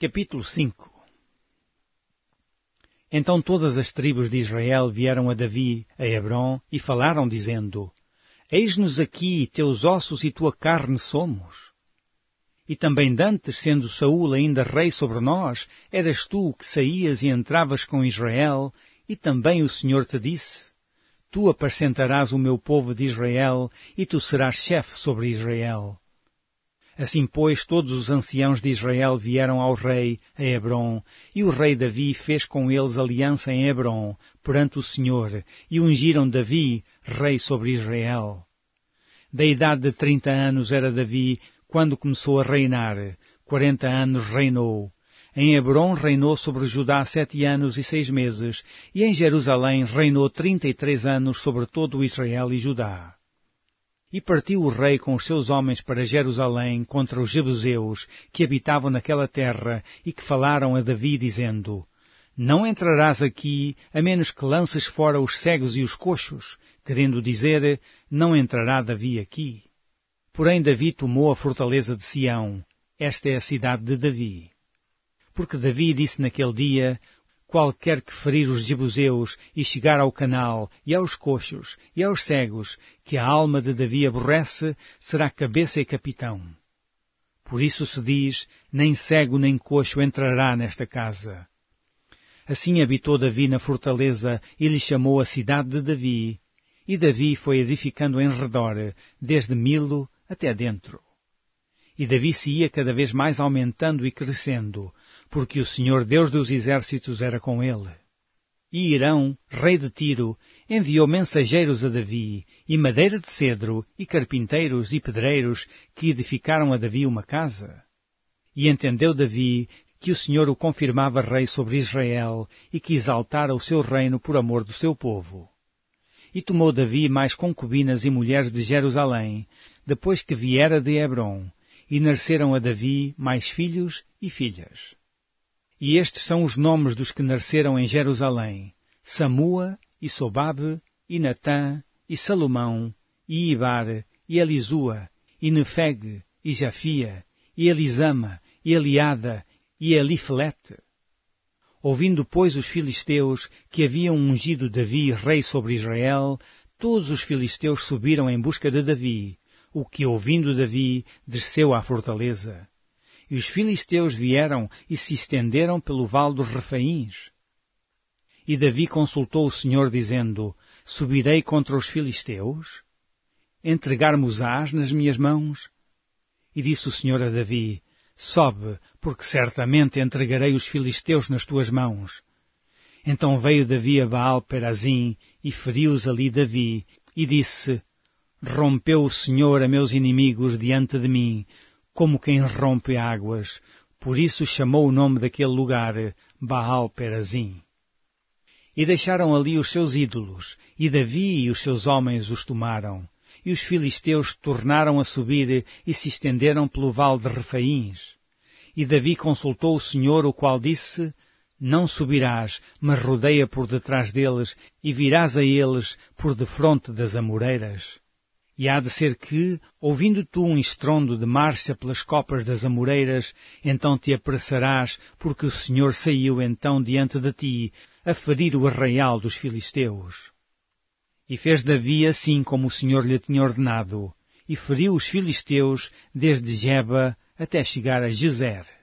Capítulo 5. Então todas as tribos de Israel vieram a Davi, a Hebrom, e falaram, dizendo: Eis-nos aqui, teus ossos e tua carne somos. E também dantes, sendo Saúl ainda rei sobre nós, eras tu que saías e entravas com Israel, e também o Senhor te disse: Tu apacentarás o meu povo de Israel, e tu serás chefe sobre Israel. Assim, pois, todos os anciãos de Israel vieram ao rei, a Hebrom, e o rei Davi fez com eles aliança em Hebrom, perante o Senhor, e ungiram Davi, rei sobre Israel. Da idade de 30 anos era Davi, quando começou a reinar, 40 anos reinou. Em Hebrom reinou sobre Judá 7 anos e 6 meses, e em Jerusalém reinou 33 anos sobre todo o Israel e Judá. E partiu o rei com os seus homens para Jerusalém contra os jebuseus que habitavam naquela terra e que falaram a Davi, dizendo: Não entrarás aqui, a menos que lances fora os cegos e os coxos, querendo dizer, não entrará Davi aqui. Porém Davi tomou a fortaleza de Sião, esta é a cidade de Davi. Porque Davi disse naquele dia: Qualquer que ferir os jebuseus e chegar ao canal, e aos coxos, e aos cegos, que a alma de Davi aborrece, será cabeça e capitão. Por isso se diz, nem cego nem coxo entrará nesta casa. Assim habitou Davi na fortaleza, e lhe chamou a cidade de Davi, e Davi foi edificando em redor, desde Milo até dentro. E Davi se ia cada vez mais aumentando e crescendo, porque o Senhor Deus dos exércitos era com ele. E Hirão, rei de Tiro, enviou mensageiros a Davi, e madeira de cedro, e carpinteiros e pedreiros, que edificaram a Davi uma casa. E entendeu Davi que o Senhor o confirmava rei sobre Israel, e que exaltara o seu reino por amor do seu povo. E tomou Davi mais concubinas e mulheres de Jerusalém, depois que viera de Hebrom, e nasceram a Davi mais filhos e filhas. E estes são os nomes dos que nasceram em Jerusalém: Samua, e Sobabe, e Natã, e Salomão, e Ibar, e Elisua, e Nefeg, e Jafia, e Elisama, e Eliada, e Elifelete. Ouvindo, pois, os filisteus que haviam ungido Davi rei sobre Israel, todos os filisteus subiram em busca de Davi, o que, ouvindo Davi, desceu à fortaleza. E os filisteus vieram e se estenderam pelo vale dos Refaíns. E Davi consultou o Senhor, dizendo: Subirei contra os filisteus? Entregar-mos-ás nas minhas mãos? E disse o Senhor a Davi: Sobe, porque certamente entregarei os filisteus nas tuas mãos. Então veio Davi a Baal-Perazim, e feriu-os ali Davi, e disse: Rompeu o Senhor a meus inimigos diante de mim, como quem rompe águas. Por isso chamou o nome daquele lugar Baal-Perazim. E deixaram ali os seus ídolos, e Davi e os seus homens os tomaram. E os filisteus tornaram a subir e se estenderam pelo vale de Refaíns. E Davi consultou o Senhor, o qual disse: Não subirás, mas rodeia por detrás deles, e virás a eles por defronte das amoreiras. E há de ser que, ouvindo tu um estrondo de marcha pelas copas das amoreiras, então te apressarás, porque o Senhor saiu então diante de ti, a ferir o arraial dos filisteus. E fez Davi assim como o Senhor lhe tinha ordenado, e feriu os filisteus desde Geba até chegar a Gezer.